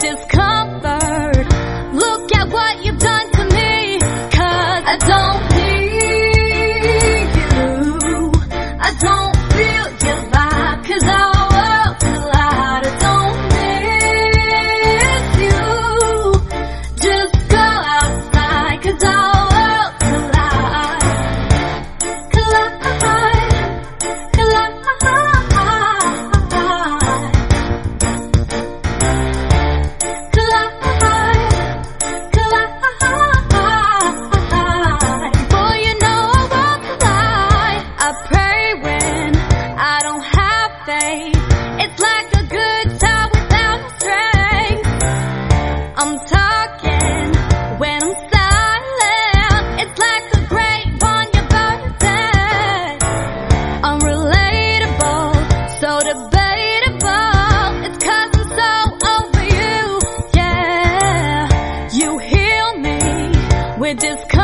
discomfort. Look at what you've done to me, 'cause I don't need you. I don't feel your vibe, 'cause our world collide. I don't miss you. Just go outside, 'cause our world collide. Collide, collide, collide. Boy, you know I won't collide. I pray when I don't have faith. It's like a guitar without a string. I'm talking when I'm silent. It's like a grape on your birthday. Unrelatable, so debatable. It's 'cause I'm so over you. Yeah, you heal me with discomfort.